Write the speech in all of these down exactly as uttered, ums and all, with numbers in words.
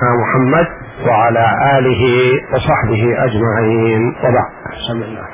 محمد وعلى آله وصحبه أجمعين، وبعد. بسم الله.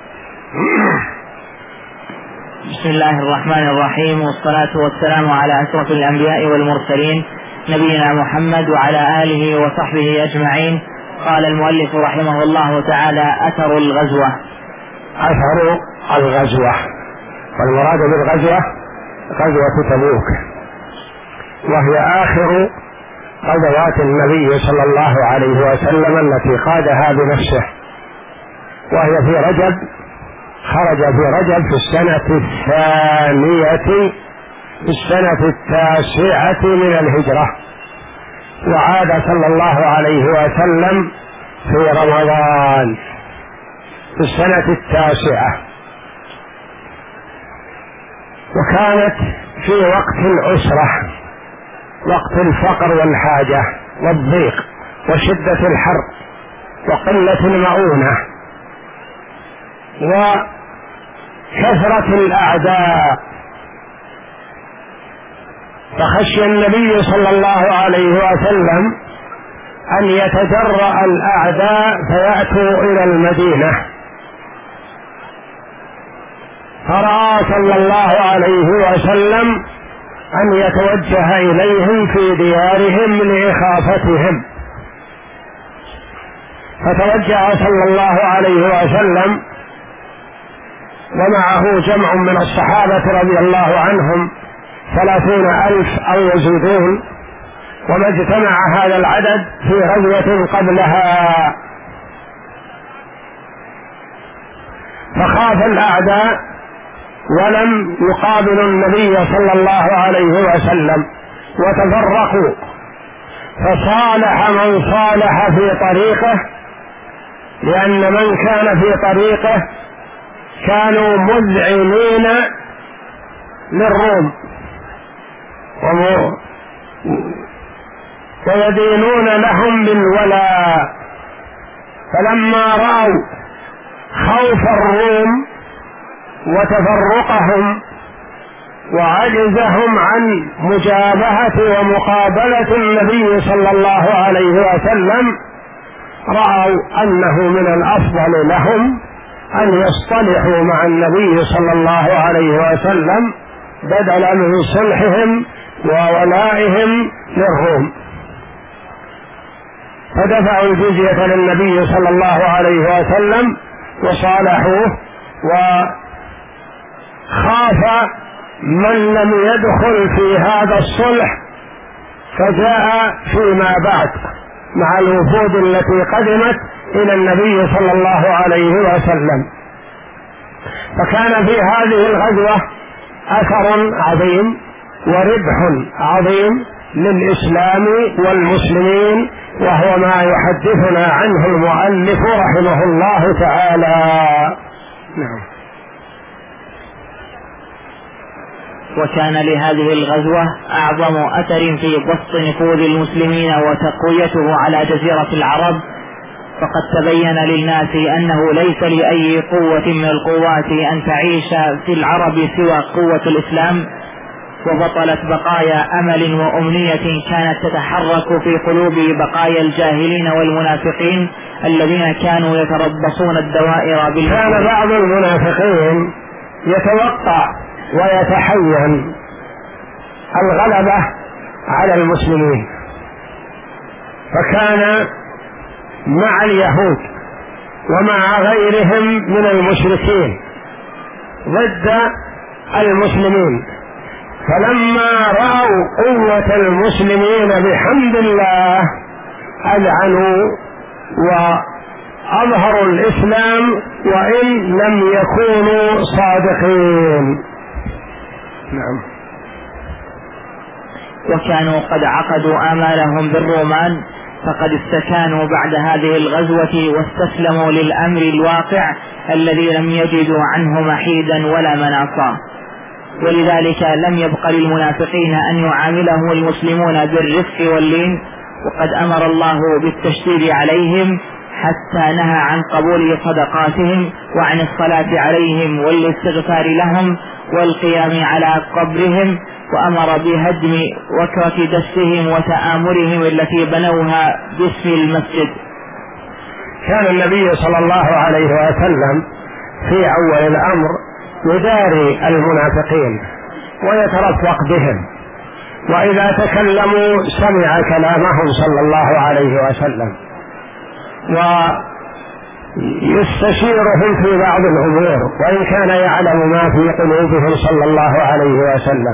بسم الله الرحمن الرحيم، والصلاة والسلام على أشرف الأنبياء والمرسلين نبينا محمد وعلى آله وصحبه أجمعين. قال المؤلف رحمه الله تعالى: أثر الغزوة. أثر الغزوة، والمراد بالغزوة غزوة تبوك، وهي آخر غزوات النبي صلى الله عليه وسلم التي قادها بنفسه، وهي في رجب، خرج في رجب في السنة الثانية في السنة التاسعة من الهجرة، وعاد صلى الله عليه وسلم في رمضان في السنة التاسعة، وكانت في وقت العسرة، وقت الفقر والحاجة والضيق وشدة الحر وقلة المؤونة وكثرة الأعداء، فخشي النبي صلى الله عليه وسلم أن يتجرأ الأعداء فيأتوا إلى المدينة، فرأى صلى الله عليه وسلم أن يتوجه إليهم في ديارهم لإخافتهم، فتوجه صلى الله عليه وسلم ومعه جمع من الصحابة رضي الله عنهم ثلاثون ألف أو يزيدون، وما اجتمع هذا العدد في غزوة قبلها، فخاف الأعداء ولم يقابلوا النبي صلى الله عليه وسلم وتفرقوا، فصالح من صالح في طريقه، لأن من كان في طريقه كانوا مذعنين للروم ويدينون لهم بالولاء، فلما رأوا خوف الروم وتفرقهم وعجزهم عن مجابهة ومقابلة النبي صلى الله عليه وسلم، رأوا أنه من الأفضل لهم أن يصطلحوا مع النبي صلى الله عليه وسلم بدلا من صلحهم وولائهم للروم، فدفعوا الجزية للنبي صلى الله عليه وسلم وصالحوه، وخاف من لم يدخل في هذا الصلح فجاء فيما بعد مع الوفود التي قدمت إلى النبي صلى الله عليه وسلم. فكان في هذه الغزوة أثر عظيم وربح عظيم للإسلام والمسلمين، وهو ما يحدثنا عنه المؤلف رحمه الله تعالى. نعم. وكان لهذه الغزوة أعظم أثر في بسط نفوذ المسلمين وتقويته على جزيرة العرب، فقد تبين للناس أنه ليس لأي قوة من القوات أن تعيش في العرب سوى قوة الإسلام، وبطلت بقايا أمل وأمنية كانت تتحرك في قلوب بقايا الجاهلين والمنافقين الذين كانوا يتربصون الدوائر بالكفر. كان بعض المنافقين يتوقع ويتحين الغلبة على المسلمين، فكان مع اليهود ومع غيرهم من المشركين ضد المسلمين، فلما رأوا قوة المسلمين بحمد الله أذعنوا وأظهروا الإسلام وإن لم يكونوا صادقين. نعم. وكانوا قد عقدوا آمالهم بالرومان، فقد استكانوا بعد هذه الغزوة واستسلموا للأمر الواقع الذي لم يجدوا عنه محيدا ولا مناصا، ولذلك لم يبق للمنافقين أن يعاملهم المسلمون بالرفق واللين، وقد أمر الله بالتشديد عليهم حتى نهى عن قبول صدقاتهم وعن الصلاة عليهم والاستغفار لهم والقيام على قبرهم، وأمر بهدم وكرة دسهم وتآمرهم التي بنوها باسم المسجد. كان النبي صلى الله عليه وسلم في أول الأمر يداري المنافقين ويترفق بهم، وإذا تكلموا سمع كلامهم صلى الله عليه وسلم، ويستشيرهم في بعض الأمور وإن كان يعلم ما في قلوبهم صلى الله عليه وسلم.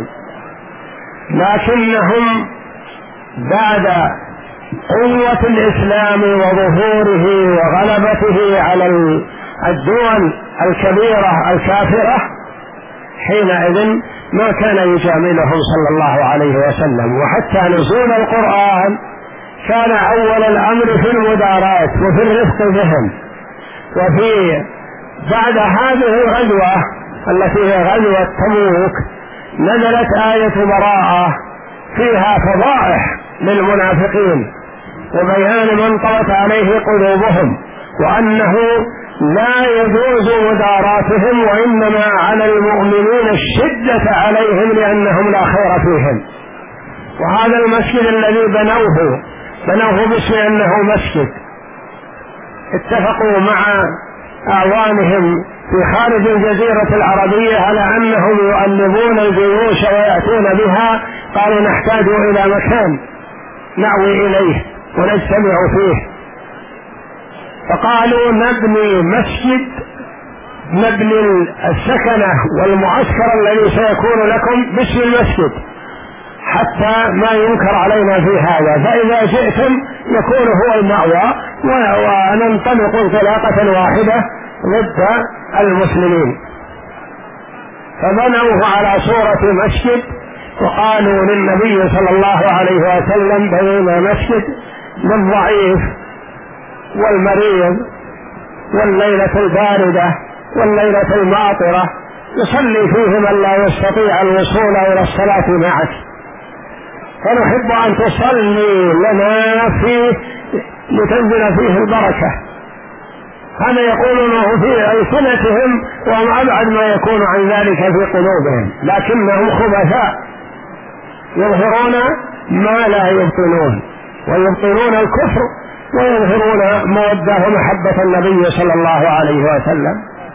لكنهم بعد قوة الإسلام وظهوره وغلبته على الدول الكبيرة الكافرة حينئذ ما كان يجاملهم صلى الله عليه وسلم، وحتى نزول القرآن كان أول الأمر في المداراة وفي الرفق بهم. وفي بعد هذه الغزوة التي هي غزوة تبوك نزلت آية براءة فيها فضائح للمنافقين وبيان من طوت عليه قلوبهم، وأنه لا يجوز مداراتهم، وإنما على المؤمنين الشدة عليهم لأنهم لا خير فيهم. وهذا المسجد الذي بنوه بنوه باسم أنه مسجد، اتفقوا مع أعوانهم في خارج الجزيرة العربية على أنهم يؤلبون الجيوش ويأتون بها، قالوا نحتاج إلى مكان نأوي إليه ونجتمع فيه، فقالوا نبني مسجد، نبني السكنة والمعسكر الذي سيكون لكم باسم المسجد حتى ما ينكر علينا في هذا، فإذا جئتم يكون هو المأوى وننطلق انطلاقة واحدة ضد المسلمين. فبنوه على صورة مسجد، وقالوا للنبي صلى الله عليه وسلم بنينا مسجد للضعيف والمريض والليلة الباردة والليلة الماطرة يصلي فيه من لا يستطيع الوصول إلى الصلاة معك، فنحب أن تصلي لنا فيه لتنزل فيه البركة. هذا يقولونه في ألسنتهم وهم أبعد ما يكون عن ذلك في قلوبهم، لكنهم خبثاء يظهرون ما لا يبطنون، ويبطنون الكفر ويظهرون مودة ومحبة النبي صلى الله عليه وسلم.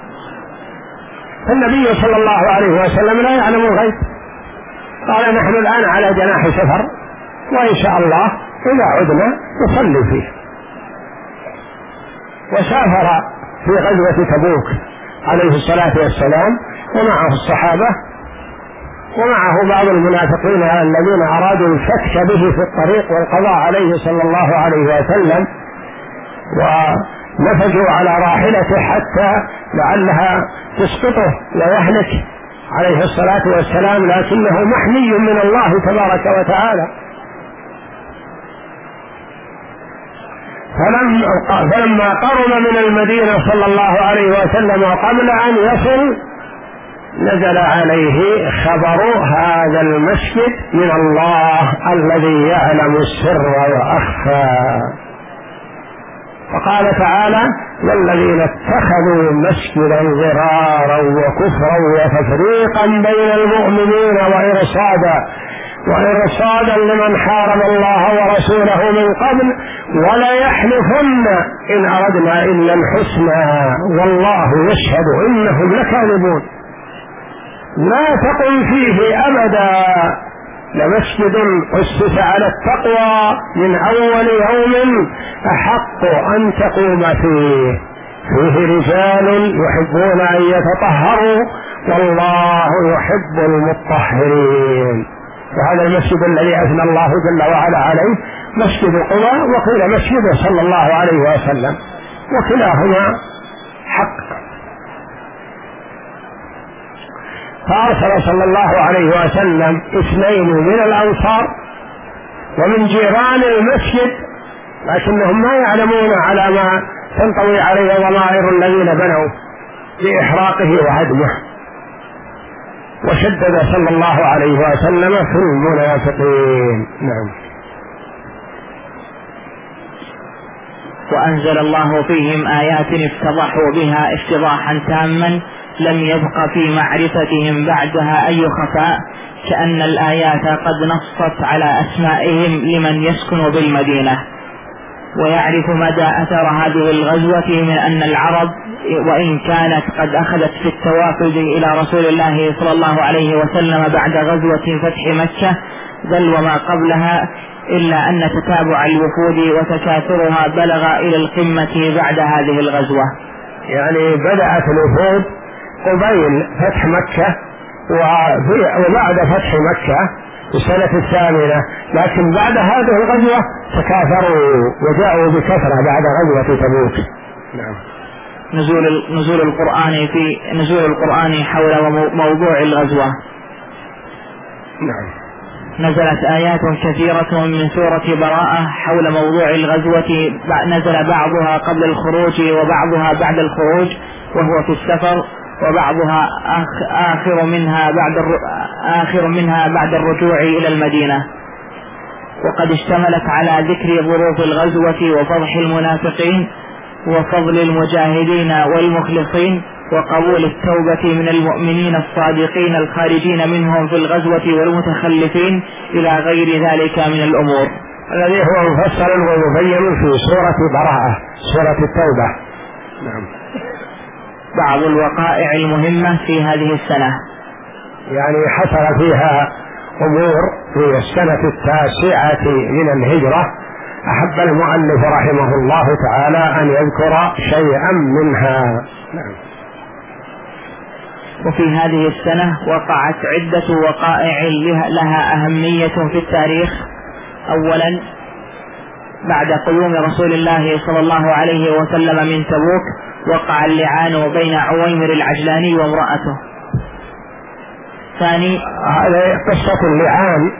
النبي صلى الله عليه وسلم لا يعلم الغيب، قال نحن الآن على جناح سفر، وإن شاء الله إذا عدنا نصلي فيه. وسافر في غزوة تبوك عليه الصلاة والسلام ومعه الصحابة ومعه بعض المنافقين الذين أرادوا الفتك به في الطريق والقضاء عليه صلى الله عليه وسلم، ونفجوا على راحلته حتى لعلها تسقطه ويهلك عليه الصلاة والسلام، لكنه محمي من الله تبارك وتعالى. فلما قرب من المدينة صلى الله عليه وسلم وقبل أن يصل نزل عليه خبر هذا المسجد من الله الذي يعلم السر وأخفى، فقال تعالى والذين اتخذوا مسجدا ضرارا وكفرا وتفريقا بين المؤمنين وإرصادا وإرصادا لمن حارب الله ورسوله من قبل وليحلفن إن أردنا إلا الحسنى والله يشهد إنهم لكاذبون. لا تقم فيه أبدا لمسجد أسس على التقوى من أول يوم أحق أن تقوم فيه فيه رجال يحبون أن يتطهروا والله يحب المطهرين. وهذا المسجد الذي أثنى الله جل وعلا عليه مسجد قباء وقيل مسجده صلى الله عليه وسلم، وكلاهما حق. فأرسل صلى الله عليه وسلم اثنين من الأنصار ومن جيران المسجد، لكنهم ما يعلمون على ما تنطوي عليه ضمائر الذين بنوا بإحراقه وهدمه. وشدد صلى الله عليه وسلم في المنافقين. نعم. وأنزل الله فيهم آيات افتضحوا بها افتضاحا تاما لم يبق في معرفتهم بعدها أي خفاء، كأن الآيات قد نصت على أسمائهم لمن يسكن بالمدينة. ويعرف مدى أثر هذه الغزوة من أن العرب وإن كانت قد أخذت في التوافد إلى رسول الله صلى الله عليه وسلم بعد غزوة فتح مكة بل وما قبلها، إلا أن تتابع الوفود وتكاثرها بلغ إلى القمة بعد هذه الغزوة. يعني بدأت الوفود قبيل فتح مكة وبعد فتح مكة في السنة الثامنة، لكن بعد هذه الغزوة تكاثروا وجاءوا بكثرة بعد غزوة تبوك. نعم. نزول نزول القرآن في نزول القرآن حول موضوع الغزوة. نعم. نزلت آيات كثيرة من سورة براءة حول موضوع الغزوة، نزل بعضها قبل الخروج وبعضها بعد الخروج وهو في السفر، وبعضها آخر منها بعد آخر منها بعد الرجوع إلى المدينة. وقد اشتملت على ذكر ظروف الغزوة وفضح المنافقين وفضل المجاهدين والمخلصين وقبول التوبة من المؤمنين الصادقين الخارجين منهم في الغزوة والمتخلفين إلى غير ذلك من الأمور، الذي هو مفصل ومبين في سورة براءة، سورة التوبة. نعم. بعض الوقائع المهمة في هذه السنة، يعني حصل فيها أمور في السنة التاسعة من الهجرة أحب المؤلف رحمه الله تعالى أن يذكر شيئا منها. نعم. وفي هذه السنة وقعت عدة وقائع لها أهمية في التاريخ. أولا، بعد قدوم رسول الله صلى الله عليه وسلم من تبوك وقع اللعان بين عويمر العجلاني وامرأته. ثاني، هذه قصة اللعان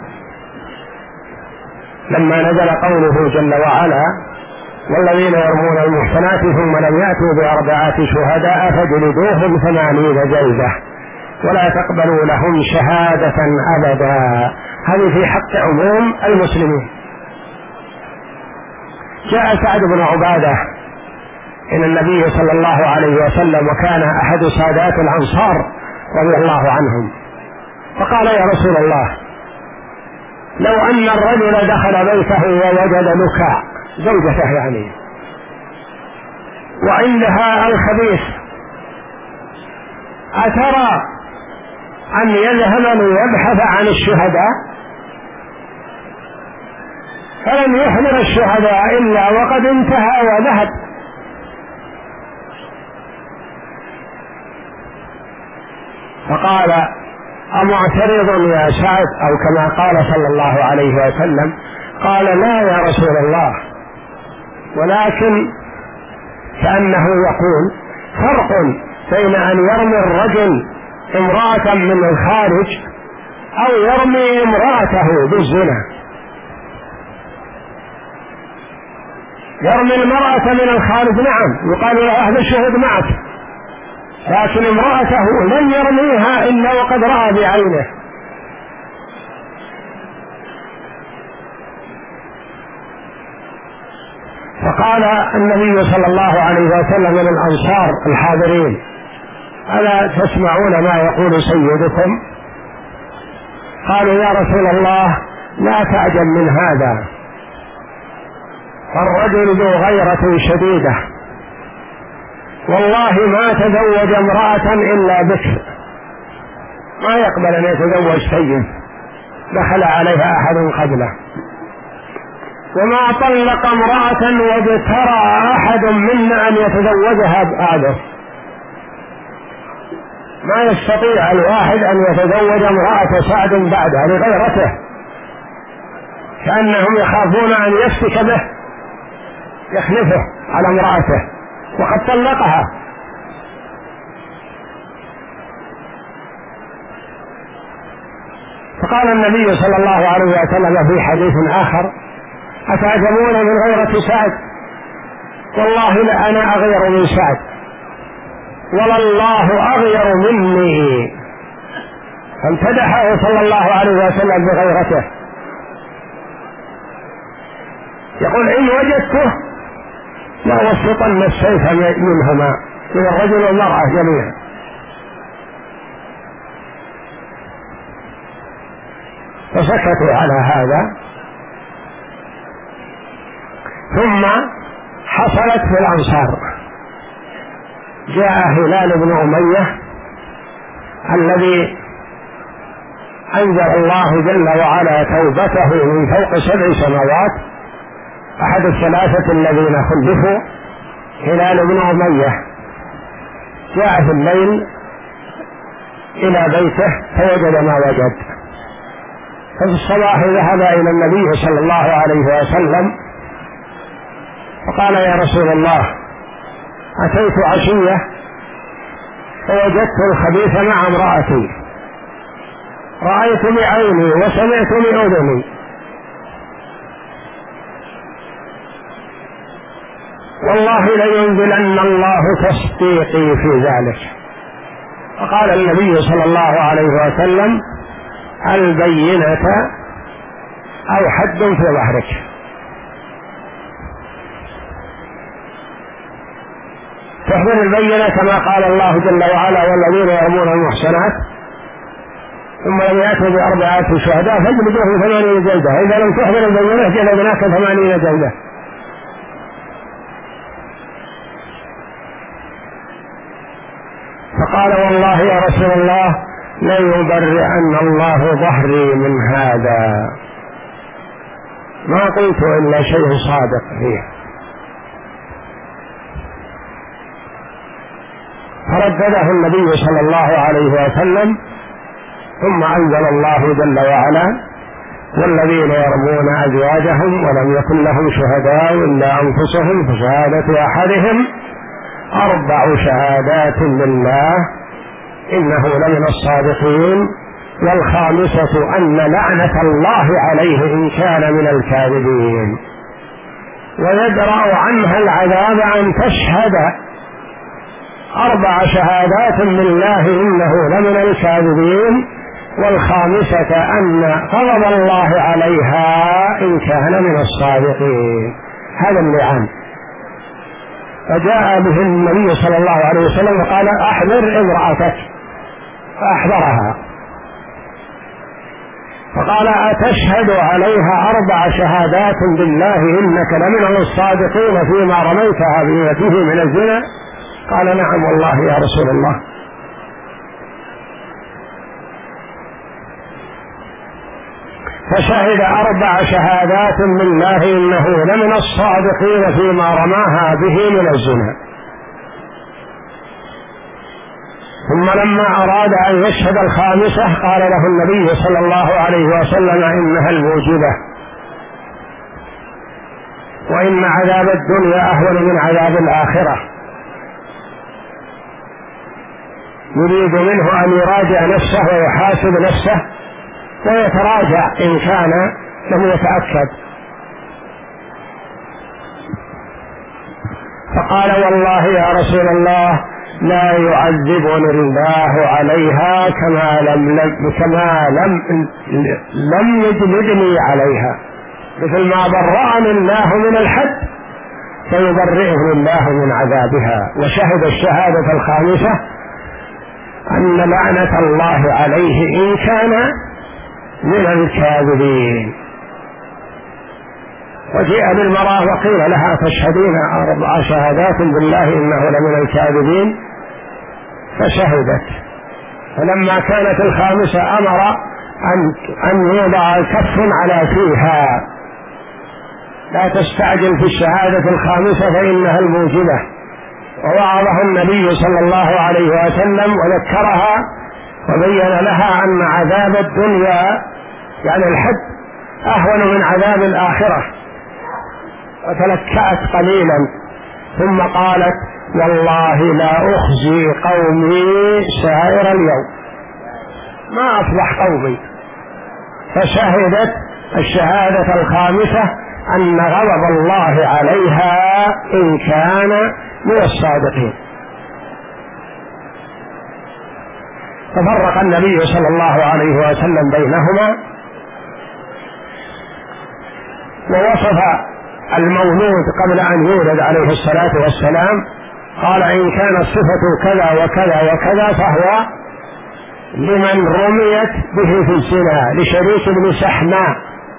لما نزل قوله جل وعلا: والذين يرمون المحصنات ثم لم يأتوا بأربعة شهداء فجلدوهم ثمانين جلدة ولا تقبلوا لهم شهادة أبدا. هذه في حق عموم المسلمين. جاء سعد بن عبادة إلى النبي صلى الله عليه وسلم وكان أحد سادات الأنصار رضي الله عنهم، فقال: يا رسول الله، لو أن الرجل دخل بيته ووجد لكاء زوجته يعني وعندها الخبيث، أترى أن يذهب ليبحث عن الشهداء؟ فلم يحضر الشهداء إلا وقد انتهى وذهب. فقال: أمعترض يا سعد؟ أو كما قال صلى الله عليه وسلم، قال: لا يا رسول الله، ولكن كأنه يقول: فرق بين أن يرمي الرجل امرأة من الخارج أو يرمي امرأته بالزنا. يرمي المرأة من الخارج نعم يقال له أهل الشهود معك، لكن امرأته لن يرميها إلا وقد رأى بعينه. فقال النبي صلى الله عليه وسلم للأنصار الحاضرين: ألا تسمعون ما يقول سيدكم؟ قالوا: يا رسول الله، لا تعجب من هذا، فالرجل ذو غيرة شديدة، والله ما تزوج امرأة إلا بكر، ما يقبل أن يتزوج سيد دخل عليها أحد قبله، وما طلق امرأة واجترى أحد منا أن يتزوجها بعده. ما يستطيع الواحد أن يتزوج امرأة سعد بعدها لغيرته، كأنهم يخافون أن يفتك به يخلفه على امرأته وقد طلقها. فقال النبي صلى الله عليه وسلم في حديث آخر: أتعجبون من غيرة سعد؟ والله لأنا أغير من سعد، والله أغير مني. فامتدحه صلى الله عليه وسلم بغيرته. يقول: إن وجدته لأوسطن السيف منهما، من الرجل والمرأة جميعا، فسكتوا على هذا. ثم حصلت في الأنصار، جاء هلال بن أمية الذي أنزل الله جل وعلا توبته من فوق سبع سماوات، أحد الثلاثة الذين خلفوا، هلال بن أمية جاء في الليل إلى بيته فوجد ما وجد، ففي الصباح ذهب إلى النبي صلى الله عليه وسلم فقال: يا رسول الله، أتيت عشية فوجدت الخبيث مع امرأتي، رأيت بعيني وسمعت بأذني، والله لينزلن الله تصديقي في ذلك. فقال النبي صلى الله عليه وسلم: البينة أو حد في ظهرك. تحضر البينة كما قال الله جل وعلا: والذين يرمون المحصنات ثم لم يأتوا بأربعة شهداء فاجلدوهم ثمانين جلدة، إذا لم تحضر البينة جلدناك ثمانين جلدة. فقال: والله يا رسول الله ليبرئن الله ظهري من هذا، ما قلت إلا شيء صادق فيه. فردده النبي صلى الله عليه وسلم، ثم أنزل الله جل وعلا: والذين يرمون أزواجهم ولم يكن لهم شهداء إلا أنفسهم فشهادة أحدهم أربع شهادات بالله إنه لمن الصادقين، والخامسة أن لعنة الله عليه إن كان من الكاذبين، ويدرأ عنها العذاب أن تشهد أربع شهادات بالله إنه لمن الكاذبين، والخامسة أن غضب الله عليها إن كان من الصادقين. هذا اللعان. فجاء به النبي صلى الله عليه وسلم وقال: أحضر امرأتك، فأحضرها فقال: أتشهد عليها أربع شهادات بالله إنك لمن الصادقين فيما رميتها به من الزنا؟ قال: نعم والله يا رسول الله. فشهد أربع شهادات بالله إنه لمن الصادقين فيما رماها به من الزنا. ثم لما أراد أن يشهد الخامسة قال له النبي صلى الله عليه وسلم: إنها الموجبة، وإن عذاب الدنيا أهون من عذاب الآخرة. يريد منه أن يراجع نفسه ويحاسب نفسه ويتراجع إن كان لم يتأكد. فقال: والله يا رسول الله لا يعذبني الله عليها كما لم كما لم لم يجلدني عليها، مثل ما برأني الله من الحد فيبرئه الله من عذابها. وشهد الشهادة الخامسة أن لعنة الله عليه إن كان من الكاذبين. وجيء بالمرأة وقيل لها: تشهدين أربع شهادات بالله إنه لمن الكاذبين، فشهدت. فلما كانت الخامسة أمر أن أن يوضع كف على فيها، لا تستعجل في الشهادة الخامسة فإنها الموجبة. ووعظها النبي صلى الله عليه وسلم وذكرها وبين لها أن عذاب الدنيا يعني الحد أهون من عذاب الآخرة، وتلكأت قليلا ثم قالت: والله لا أخزي قومي سائر اليوم، ما أفضح قومي. فشهدت الشهادة الخامسة أن غضب الله عليها إن كان من الصادقين. ففرق النبي صلى الله عليه وسلم بينهما، ووصف المولود قبل أن يولد عليه الصلاة والسلام، قال: إن كانت صفة كذا وكذا وكذا فهو لمن رميت به في الزنا لشريك بن سحماء،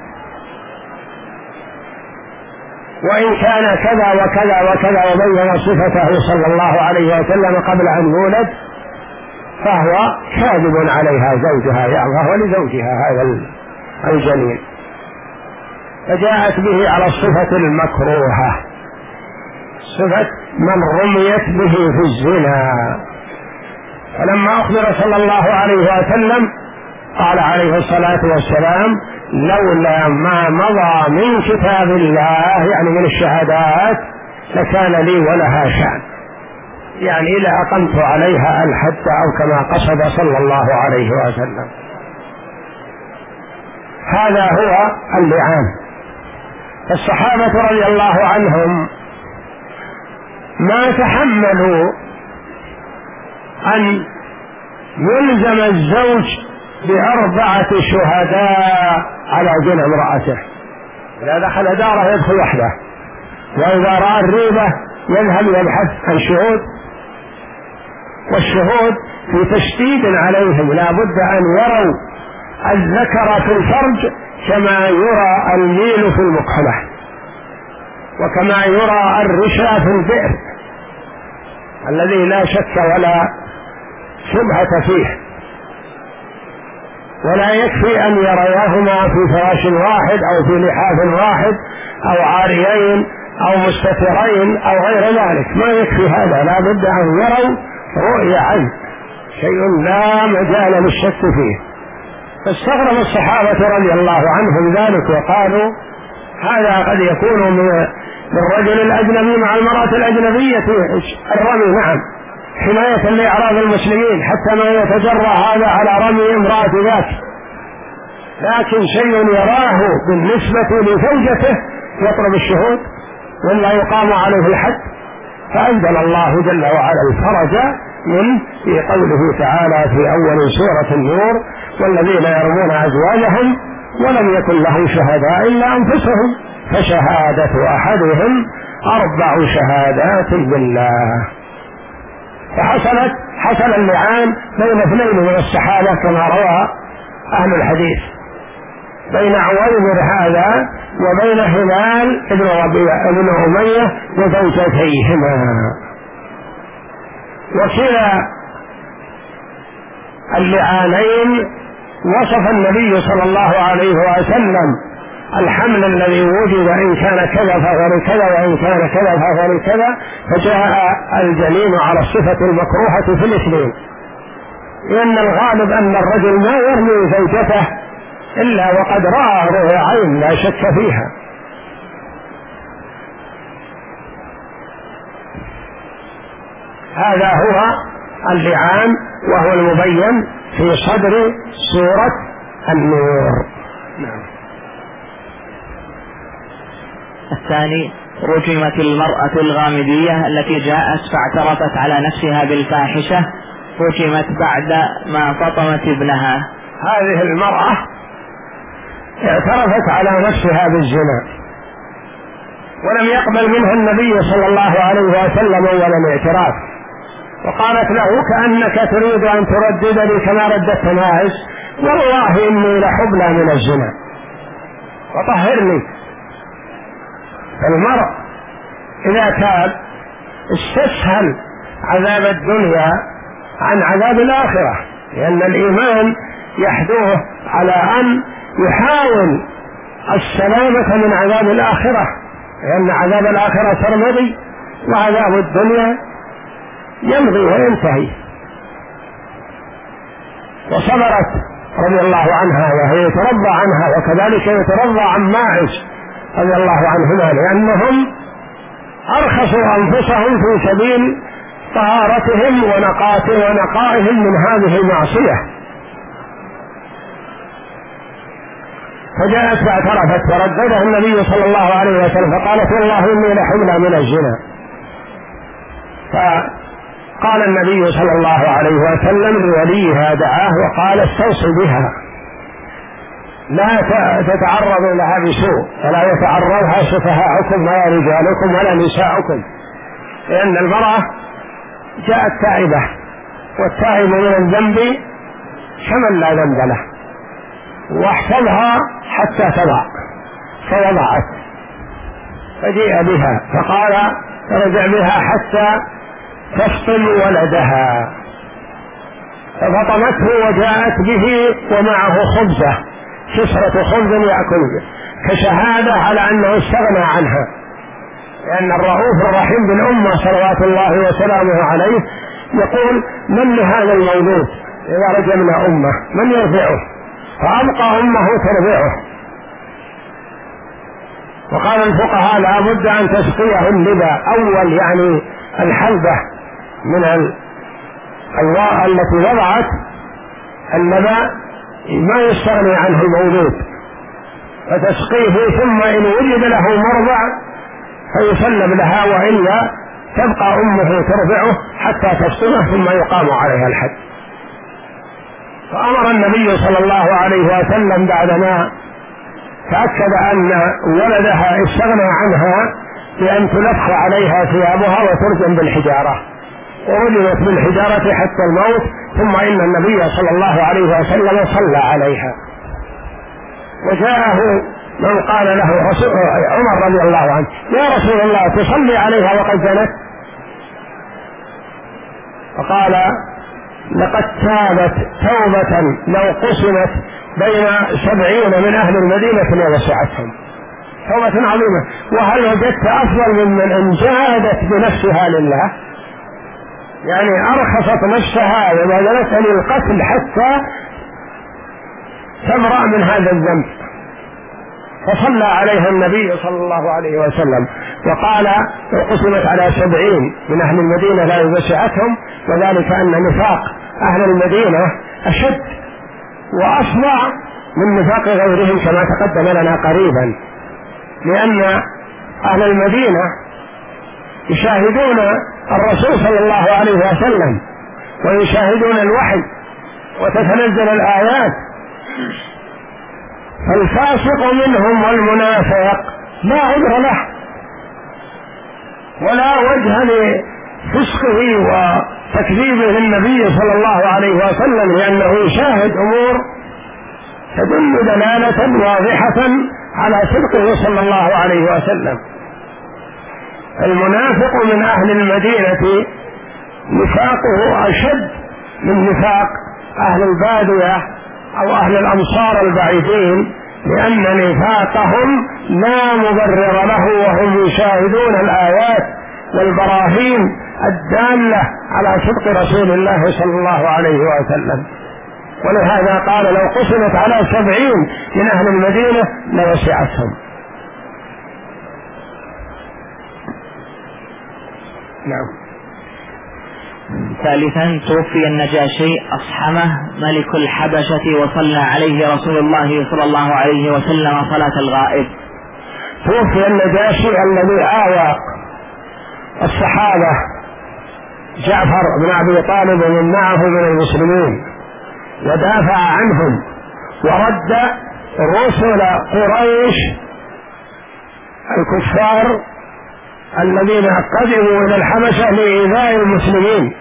وإن كان كذا وكذا وكذا وبين صفته صلى الله عليه وسلم قبل أن يولد فهو كاذب عليها زوجها، يعني وهو لزوجها هذا الجنين، فجاءت به على الصفة المكروهة، صفة من رميت به في الزنا. فلما أخبر صلى الله عليه وسلم قال عليه الصلاة والسلام: لولا ما مضى من كتاب الله، يعني من الشهادات، لكان لي ولها شأن، يعني لأقمت عليها الحد أو كما قصد صلى الله عليه وسلم. هذا هو اللعان. الصحابة رضي الله عنهم ما تحملوا أن يلزم الزوج بأربعة شهداء على زنا امرأته. إذا دخل داره يدخل وحده، وإذا رأى الريبة يذهب يبحث عن شهود، والشهود في تشديد عليهم لا بد أن يروا الذكر في الفرج كما يرى الميل في المكحلة، وكما يرى الرشا في البئر الذي لا شك ولا شبهة فيه. ولا يكفي أن يرياهما في فراش واحد أو في لحاف واحد أو عاريين أو مستترين أو غير ذلك، ما يكفي هذا، لا بد أن يروا رؤية عين، شيء لا مجال للشك فيه. فاستغرب الصحابة رضي الله عنهم ذلك وقالوا: هذا قد يكون من الرجل الأجنبي مع المرأة الأجنبية الرمي، نعم، حماية لأعراض المسلمين، حتى ما يتجرى هذا على رمي امرأة ذاك، لكن شيء يراه بالنسبة لزوجته يطلب الشهود ولا يقام عليه الحد. فأنزل الله جل وعلا الفرج من في قوله تعالى في أول سورة النور: والذين يرمون أزواجهم ولم يكن لهم شهداء إلا أنفسهم فشهادة أحدهم أربع شهادات بالله. فحصلت حصل اللعان بين اثنين من الصحابة كما روى أهل الحديث، بين عويمر هذا وبين هلال بن ربيعة بن أمية وزوجتيهما. وكلا اللعانين وصف النبي صلى الله عليه وسلم الحمل الذي وجد إن كان كذا فهو لكذا وإن كان كذا فهو لكذا، فجاء الجنين على الصفة المكروهة في الاثنين، لأن الغالب أن الرجل ما يرمي زوجته إلا وقد رأى رؤيا عين لا شك فيها. هذا هو اللعان، وهو المبين في صدر سورة النور. نعم. الثاني: رجمت المرأة الغامدية التي جاءت فاعترفت على نفسها بالفاحشة، رجمت بعد ما فطمت ابنها. هذه المرأة اعترفت على نفسها بالزنا، ولم يقبل منها النبي صلى الله عليه وسلم أول الاعتراف، وقالت له: كأنك تريد أن ترددني كما رددت ماعز، والله إني لحبلى من الزنا وطهرني. فالمرء إذا تاب استسهل عذاب الدنيا عن عذاب الآخرة، لأن الإيمان يحدوه على أن يحاول السلامة من عذاب الآخرة، لأن عذاب الآخرة سرمدي وعذاب الدنيا يمضي وينتهي. وصبرت رضي الله عنها وهي يترضى عنها، وكذلك يترضى عن ماعز رضي الله عنهما، لأنهم أرخصوا أنفسهم في سبيل طهارتهم ونقائهم من هذه المعصية. فجاءت فاعترفت فرددها النبي صلى الله عليه وسلم، فقالت: والله إني لحبلى من الزنا. فقال النبي صلى الله عليه وسلم لوليها، دعاه وقال: استوصي بها، لا تتعرضوا لها بسوء، فلا يتعرضها سفهاءكم ولا رجالكم ولا نساؤكم، لأن المرأة جاءت تائبة، والتائب من الذنب كمن لا ذنب له، واحفظها حتى تضع، فوضعت، فجيء بها فقال فرجع بها حتى تفطم ولدها، ففطمته وجاءت به ومعه خبزة، كسرة خبز يأكل، كشهادة على أنه استغنى عنها، لأن الرؤوف الرحيم بالأمة صلوات الله وسلامه عليه يقول: من لهذا المولود إذا رجمنا أمه من يرضعه؟ فأبقى أمه ترضعه. وقال الفقهاء: لا بد أن تسقيه اللبا أول، يعني الحلبة من الواء التي وضعت اللبا ما يستغني عنه المولود، فتسقيه، ثم إن وجد له مرضع فيسلم لها، وإلا تبقى أمه ترضعه حتى تفطمه ثم يقام عليها الحد. فأمر النبي صلى الله عليه وسلم بعدما تأكد أن ولدها استغنى عنها بأن تلف عليها ثيابها وترجم بالحجارة، ورجمت بالحجارة حتى الموت، ثم إن النبي صلى الله عليه وسلم صلى عليها. وجاءه من قال له رسول عمر رضي الله عنه: يا رسول الله تصلي عليها وقد زنت؟ فقال: لقد تابت توبة لو قسمت بين سبعين من أهل المدينة لوسعتهم. توبة عظيمة. وهل وجدت أفضل ممن أن جاهدت بنفسها لله، يعني أرخصت نفسها وبذلت عن القتل حتى تبرأ من هذا الذنب؟ فصلى عليها النبي صلى الله عليه وسلم وقال: لو قسمت على سبعين من أهل المدينة لا يوسعتهم، وذلك أن نفاق أهل المدينة أشد وأصنع من نفاق غيرهم كما تقدم لنا قريبا، لأن أهل المدينة يشاهدون الرسول صلى الله عليه وسلم ويشاهدون الوحي وتتنزل الآيات، فالفاسق منهم والمنافق لا عذر له ولا وجه لفسقه وتكذيبه للنبي صلى الله عليه وسلم، لأنه يشاهد أمور تدل دلالة واضحة على صدقه صلى الله عليه وسلم. المنافق من أهل المدينة نفاقه أشد من نفاق أهل البادية أو أهل الأمصار البعيدين، لأن نفاقهم لا مبرر له وهم يشاهدون الآيات والبراهين الدالة على صدق رسول الله صلى الله عليه وسلم. ولهذا قال: لو قسمت على سبعين من أهل المدينة لوسعتهم. نعم. ثالثا، توفي النجاشي أصحمه ملك الحبشة وصلى عليه رسول الله صلى الله عليه وسلم صلاة الغائب. توفي النجاشي الذي آوى الصحابة جعفر بن أبي طالب ومن معه من المسلمين ودافع عنهم ورد رسل قريش الكفار الذين قدموا إلى الحبشة لإيذاء المسلمين،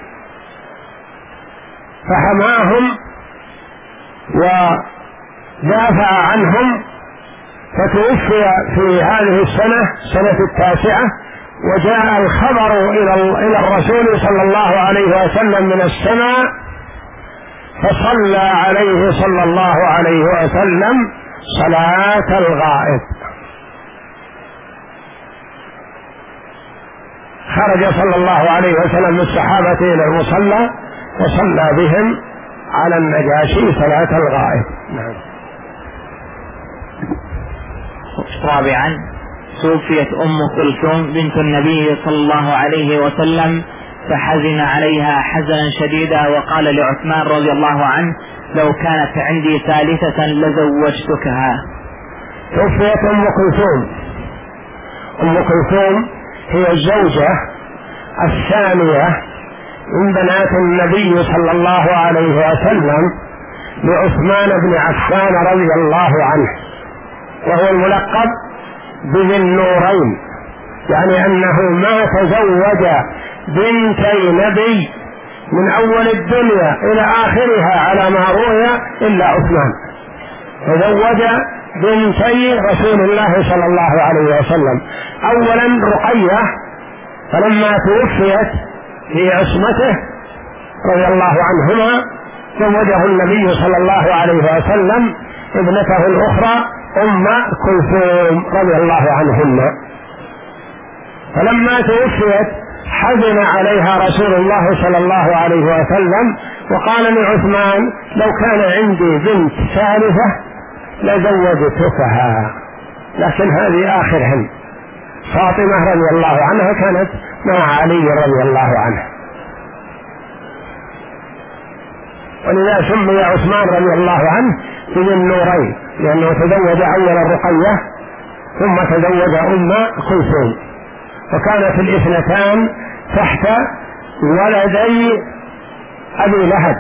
فحماهم ودافع عنهم، فتوفي في هذه السنة سنة التاسعة، وجاء الخبر إلى الرسول صلى الله عليه وسلم من السماء، فصلى عليه صلى الله عليه وسلم صلاة الغائب. خرج صلى الله عليه وسلم بالصحابة إلى المصلى وصلى بهم على النجاشي صلاة الغائب. نعم. رابعا، توفيت أم كلثوم بنت النبي صلى الله عليه وسلم فحزن عليها حزنا شديدا، وقال لعثمان رضي الله عنه: لو كانت عندي ثالثة لزوجتكها. توفيت أم كلثوم. أم كلثوم هي الزوجة الثانية من بنات النبي صلى الله عليه وسلم لعثمان بن عفان رضي الله عنه، وهو الملقب بذي النورين، يعني أنه ما تزوج بنتي نبي من أول الدنيا إلى آخرها على ما روي إلا عثمان، تزوج بنتي رسول الله صلى الله عليه وسلم. أولا رقية، فلما توفيت في عصمته رضي الله عنهما زوجه النبي صلى الله عليه وسلم ابنته الأخرى أم كلثوم رضي الله عنهن. فلما توفيت حزن عليها رسول الله صلى الله عليه وسلم وقال لعثمان: لو كان عندي بنت ثالثة لزوجتكها، لكن هذه آخرهن. فاطمة رضي الله عنها كانت مع علي رضي الله عنه، ولذا سمي عثمان رضي الله عنه بذي النورين، لأنه تزوج أولا رقية ثم تزوج أم كلثوم، وكانت الاثنتان تحت ولدي أبي لهب،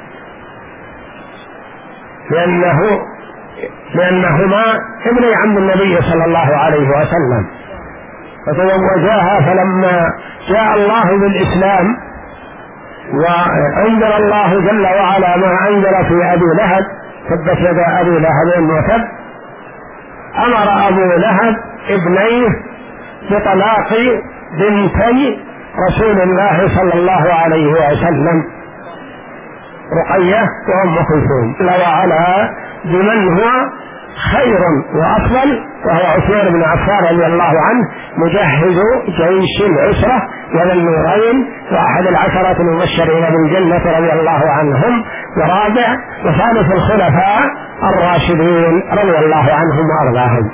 لأنه لأنهما ابني عم النبي صلى الله عليه وسلم، فتزوجاها. فلما جاء الله بالإسلام وأنزل الله جل وعلا ما أنزل في أبي لهب، تبت يدا أبي لهب وتب، أمر أبو لهب ابنيه بطلاق بنتي رسول الله صلى الله عليه وسلم، رقية وأم كلثوم، جل وعلا بمن هو خير وأفضل، وهو عثمان بن عفان رضي الله عنه مجهز جيش العسرة وذا النورين، وأحد العشرة المبشرين بالجنة رضي الله عنهم، ورابع وثالث الخلفاء الراشدين رضي الله عنهم وأرضاهم.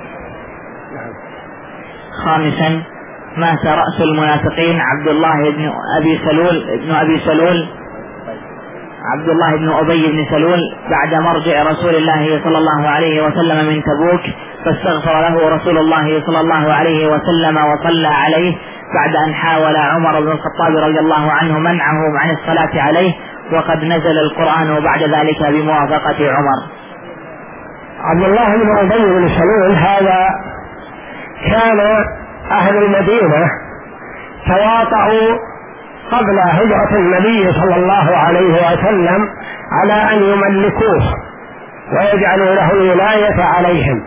خامسا: مات رأس المنافقين عبد الله بن أبي سلول ابن أبي سلول عبد الله بن أبي بن سلول بعد مرجع رسول الله صلى الله عليه وسلم من تبوك، فاستغفر له رسول الله صلى الله عليه وسلم وصلى عليه بعد أن حاول عمر بن الخطاب رضي الله عنه منعه عن الصلاة عليه، وقد نزل القرآن بعد ذلك بموافقة عمر. عبد الله بن أبي بن سلول هذا كان أهل المدينة تواطؤوا قبل هجرة النبي صلى الله عليه وسلم على أن يملكوه ويجعلوا له الولاية عليهم،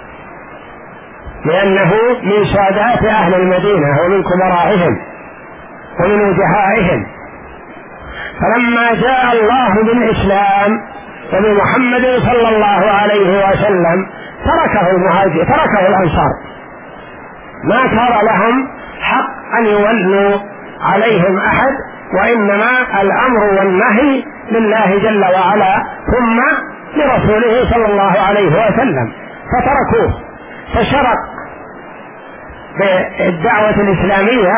لأنه من سادات أهل المدينة ومن كبرائهم ومن وجهائهم. فلما جاء الله بالإسلام وبمحمد صلى الله عليه وسلم تركه المهاجر تركه الأنصار، ما صار لهم حق أن يولوا عليهم أحد، وإنما الأمر والنهي لله جل وعلا ثم لرسوله صلى الله عليه وسلم، فتركوه. فشرق بالدعوة الإسلامية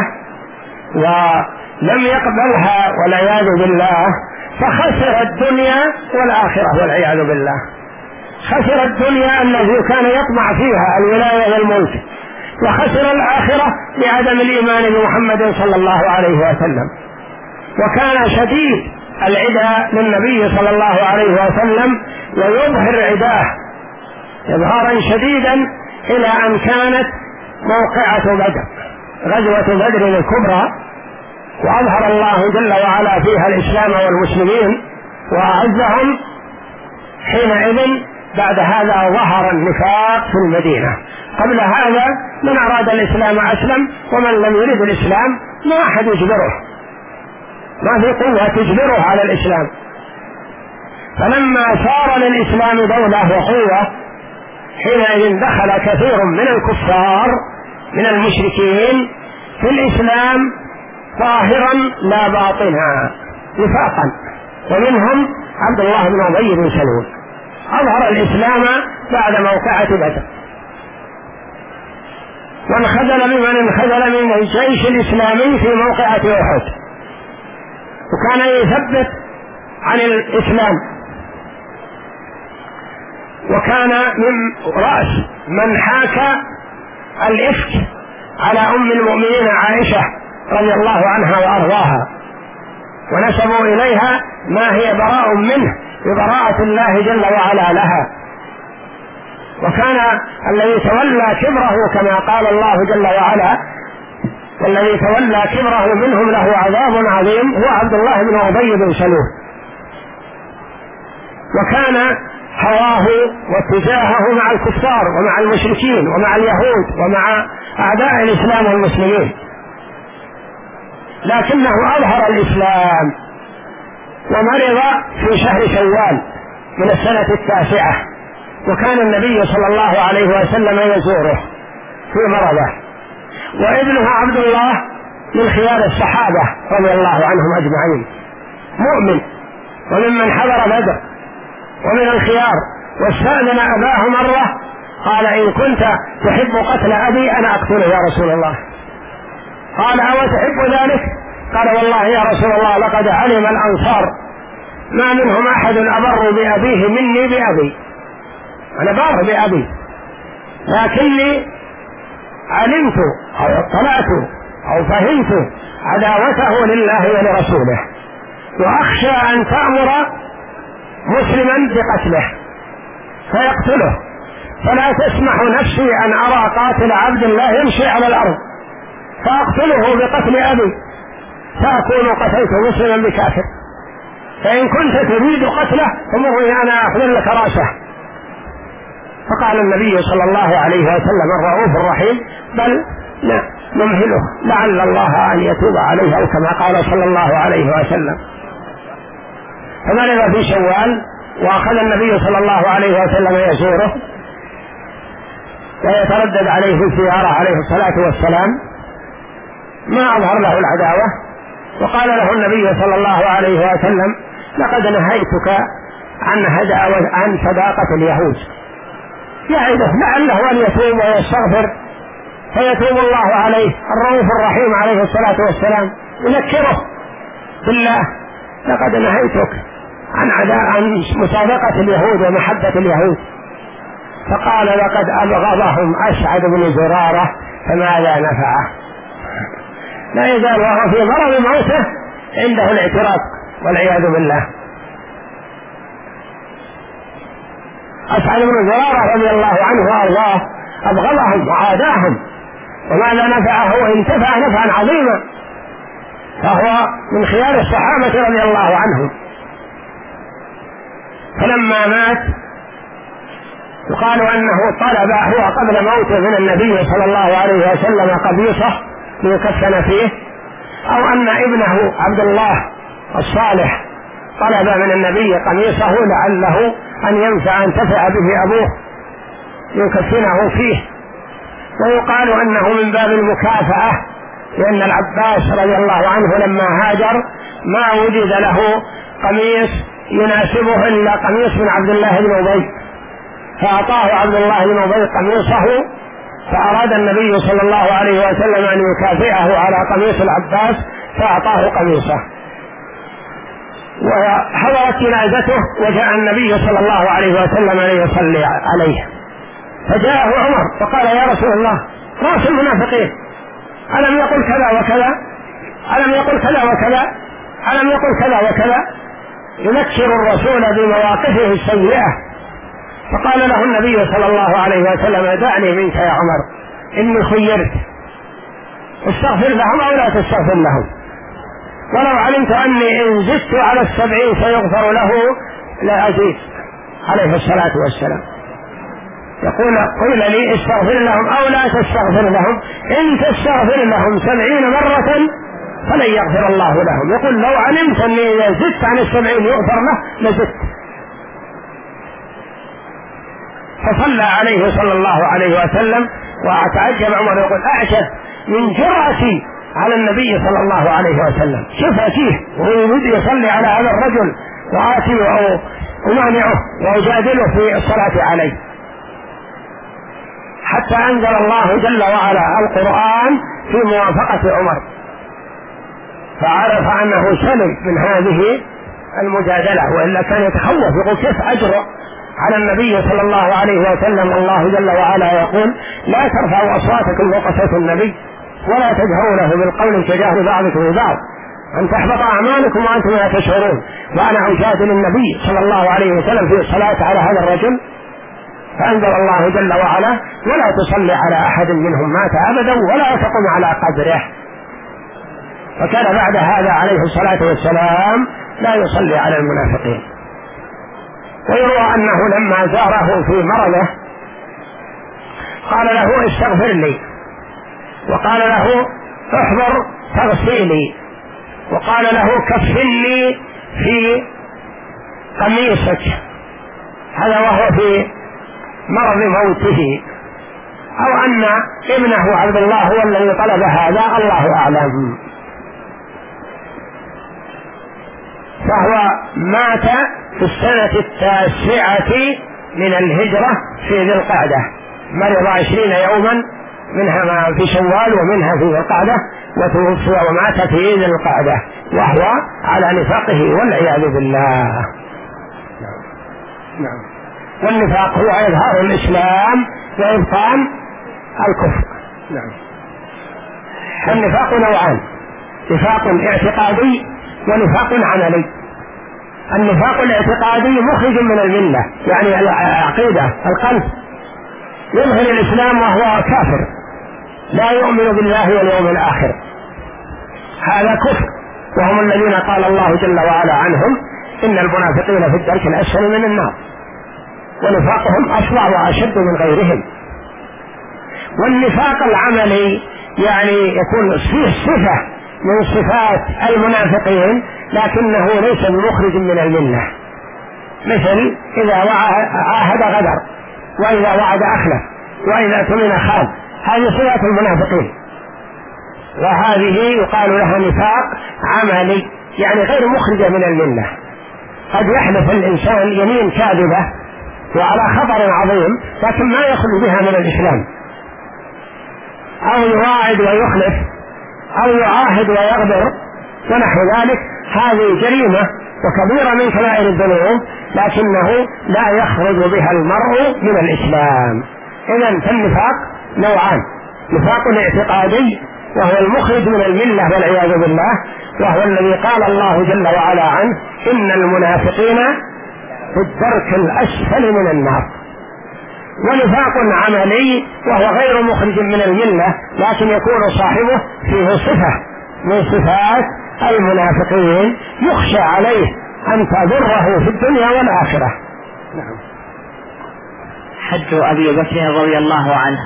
ولم يقبلها والعياذ بالله، فخسر الدنيا والآخرة والعياذ بالله. خسر الدنيا التي كان يطمع فيها الولاية والملك، وخسر الآخرة بعدم الإيمان بمحمد صلى الله عليه وسلم. وكان شديد العداء للنبي صلى الله عليه وسلم ويظهر عداه إظهارا شديدا إلى أن كانت موقعة بدر، غزوة بدر الكبرى، وأظهر الله جل وعلا فيها الإسلام والمسلمين وأعزهم. حينئذ بعد هذا ظهر النفاق في المدينة. قبل هذا من أراد الإسلام أسلم، ومن لم يرد الإسلام ما أحد يجبره، ما في قوة تجبره على الإسلام. فلما صار للإسلام دولة وقوة حينئذ دخل كثير من الكفار من المشركين في الإسلام ظاهرا لا باطنا نفاقا، ومنهم عبد الله بن أبي بن سلول أظهر الإسلام بعد موقعة بدر، وانخذل بمن انخذل من الجيش الإسلامي في موقعة أحد، وكان يثبت عن الإسلام، وكان من رأس من حاك الإفك على أم المؤمنين عائشة رضي الله عنها وأرضاها، ونسبوا إليها ما هي براء منه ببراءة الله جل وعلا لها. وكان الذي تولى كبره كما قال الله جل وعلا: والذي تولى كبره منهم له عذاب عظيم هو عبد الله بن أبي بن سلول. وكان هواه واتجاهه مع الكفار ومع المشركين ومع اليهود ومع أعداء الإسلام والمسلمين، لكنه أظهر الإسلام ومرض في شهر شوال من السنة التاسعة، وكان النبي صلى الله عليه وسلم يزوره في مرضه، وابنه عبد الله من خيار الصحابة رضي الله عنهم أجمعين، مؤمن وممن حضر بدر ومن الخيار، واستأذن أباه مرة قال إن كنت تحب قتل أبي أنا أقتله يا رسول الله. قال أو تحب ذلك؟ قال والله يا رسول الله لقد علم الأنصار ما منهم أحد أبر بأبيه مني بأبي، أنا بار بأبي، لكني علمت أو اطلعت أو فهمت عداوته لله ولرسوله، وأخشى أن تأمر مسلما بقتله فيقتله، فلا تسمح نفسي أن أرى قاتل عبد الله يمشي على الأرض فأقتله بقتل أبي فأكون قتلت مسلما بكافر، فإن كنت تريد قتله فمرني أنا أخذ لك رأسه. فقال النبي صلى الله عليه وسلم الرؤوف الرحيم بل نمهله لعل الله أن يتوب عليه، أو كما قال صلى الله عليه وسلم. فمرض في شوال، وأخذ النبي صلى الله عليه وسلم يزوره ويتردد عليه الزيارة عليه الصلاة والسلام، ما أظهر له العداوة، وقال له النبي صلى الله عليه وسلم لقد نهيتك عن هدى عن صداقة اليهود، يعده لعله أن يتوب ويستغفر فيتوب الله عليه. الرؤوف الرحيم عليه الصلاة والسلام يذكره بالله لقد نهيتك عن عداء عن مصادقة اليهود ومحبة اليهود. فقال لقد أبغضهم أسعد بن زرارة فماذا نفعه؟ لا يزال وهو في مرض موته عنده الاعتراف والعياذ بالله. أسعد بن زرارة رضي الله عنه وأرضاه أبغضهم وعاداهم، وماذا نفعه؟ انتفع نفعا عظيما، فهو من خيار الصحابة رضي الله عنهم. فلما مات يقال أنه طلب هو قبل موته من النبي صلى الله عليه وسلم قميصه ليكفن فيه، أو أن ابنه عبد الله الصالح طلب من النبي قميصه لعله أن ينفع ينتفع به أبوه يكفنه فيه. ويقال أنه من باب المكافأة، لأن العباس رضي الله عنه لما هاجر ما وجد له قميص يناسبه إلا قميص من عبد الله بن أبي، فأعطاه عبد الله بن أبي قميصه، فأراد النبي صلى الله عليه وسلم أن يكافئه على قميص العباس فأعطاه قميصه. وحضرت جنازته وجاء النبي صلى الله عليه وسلم ليصلي عليه، فجاءه عمر فقال يا رسول الله رأس المنافقين ألم يقل كذا وكذا، ألم يقل كذا وكذا، ألم يقل كذا وكذا، يذكر الرسول بمواقفه السيئة. فقال له النبي صلى الله عليه وسلم دعني منك يا عمر إني خيرت، استغفر لهم أو لا تستغفر لهم، ولو علمت أني إن زدت على السبعين سيغفر له لا أزيد عليه الصلاة والسلام. يقول قيل لي استغفر لهم أو لا تستغفر لهم، إن تستغفر لهم سبعين مرة فلن يغفر الله لهم. يقول لو علمت أني إذا زدت عن السبعين يغفر له لزدت. فصلى عليه صلى الله عليه وسلم، وأتعجب عمر يقول أعجب من جرأتي على النبي صلى الله عليه وسلم، شوف أتيه ويريد يصلي على هذا الرجل وآتي أو أمانعه وأجادله في الصلاة عليه، حتى أنزل الله جل وعلا القرآن في موافقة عمر، فعرف أنه سلم من هذه المجادلة، وإلا كان يتخوف يقول كيف أجرؤ على النبي صلى الله عليه وسلم. الله جل وعلا يقول لا ترفعوا أصواتكم فوق صوت النبي ولا تجهروا له بالقول كجهر بعضكم ببعض أن تحبط أعمالكم وأنتم لا تشعرون. وأنا أجادل النبي صلى الله عليه وسلم في الصلاة على هذا الرجل، فأنزل الله جل وعلا ولا تصلي على أحد منهم مات أبدا ولا تقم على قبره وكان بعد هذا عليه الصلاة والسلام لا يصلي على المنافقين. ويروى أنه لما زاره في مرضه قال له استغفر لي، وقال له احضر تغسيلي، وقال له كفني في قميصك، هذا وهو في مرض موته، أو أن ابنه عبد الله هو الذي طلب هذا، الله أعلم. فهو مات في السنة التاسعة من الهجرة في ذي القعدة، مرض عشرين يوما، منها ما في شوال ومنها في ذي القعدة، وتوفي ومات في ذي القعدة وهو على نفاقه والعياذ بالله. نعم. والنفاق هو إظهار الإسلام وإبطان الكفر. نعم. النفاق نوعان: نفاق اعتقادي ونفاق عملي. النفاق الاعتقادي مخرج من الملة، يعني العقيدة، القلب يظهر الإسلام وهو كافر لا يؤمن بالله واليوم الآخر، هذا كفر، وهم الذين قال الله جل وعلا عنهم إن المنافقين في الدرك الأسفل من النار، ونفاقهم أفظع وأشد من غيرهم. والنفاق العملي يعني يكون فيه صفة من صفات المنافقين لكنه ليس بمخرج من الملة، مثل إذا عاهد غدر، وإذا وعد أخلف، وإذا اؤتمن خان، هذه صفات المنافقين، وهذه يقال لها نفاق عملي، يعني غير مخرجة من الملة. قد يحلف الإنسان يمين كاذبة وعلى خطر عظيم لكن ما يخرج بها من الإسلام، أو يواعد ويخلف، أو يعاهد ويغدر ونحو ذلك، هذه جريمة وكبيرة من كبائر الذنوب، لكنه لا يخرج بها المرء من الإسلام. إذن فالنفاق نوعان: نفاق اعتقادي وهو المخرج من الملة والعياذ بالله، وهو الذي قال الله جل وعلا عنه إن المنافقين في الدرك الأسفل من النار. ونفاق عملي وهو غير مخرج من الملة لكن يكون صاحبه فيه صفة من صفات المنافقين يخشى عليه أن تضره في الدنيا والآخرة. نعم. حج أبي بكر رضي الله عنه.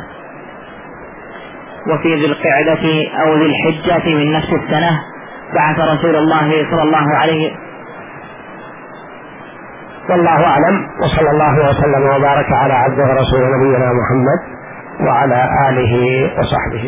وفي ذي القعدة أو ذي الحجة من نفس السنة بعث رسول الله صلى الله عليه وسلم. والله أعلم، وصلى الله وسلم وبارك على عبده ورسوله نبينا محمد وعلى آله وصحبه.